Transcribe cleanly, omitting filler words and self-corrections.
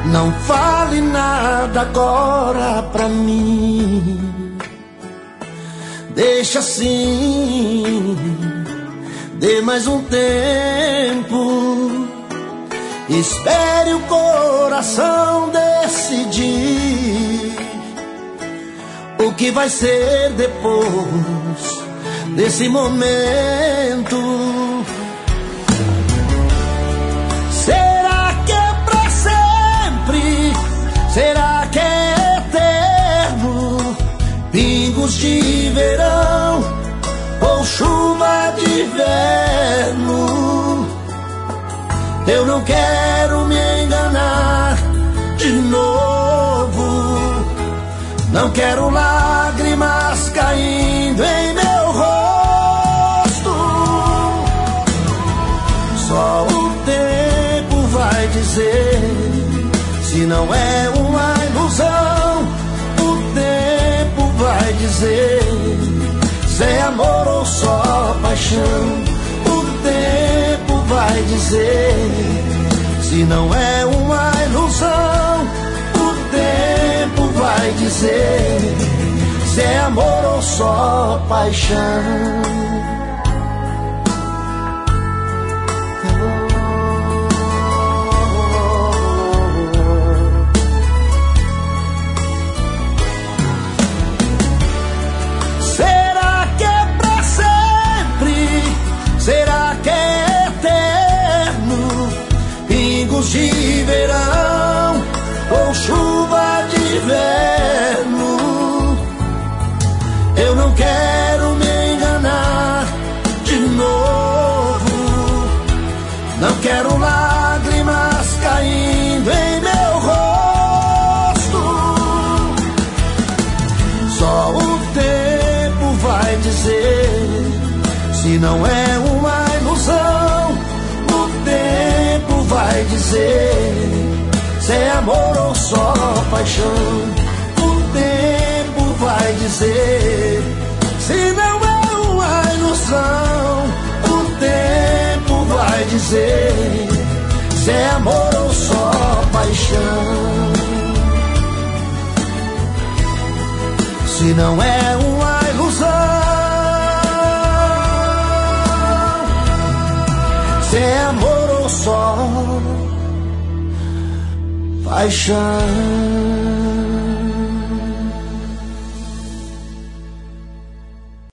Não fale nada agora pra mim. Deixa assim, dê mais um tempo. Espere o coração decidir o que vai ser depois desse momento. Será que é pra sempre? Será que é eterno? Pingos de verão ou chuva de inverno? Eu não quero me enganar de novo. Não quero lágrimas caindo em meu rosto. Só o tempo vai dizer se não é uma ilusão. O tempo vai dizer se é amor ou só paixão. O tempo vai dizer se não é uma ilusão. O tempo vai dizer se é amor ou só paixão. Será que é pra sempre? Será que é eterno? Pingos de verão ou chuva de inverno? Eu não quero me enganar de novo. Não quero lágrimas caindo em meu rosto. Só o tempo vai dizer se não é uma ilusão. O tempo vai dizer se é amor ou só paixão. O tempo vai dizer se não é uma ilusão. O tempo vai dizer se é amor ou só paixão. Se não é uma ilusão, se é amor ou só paixão.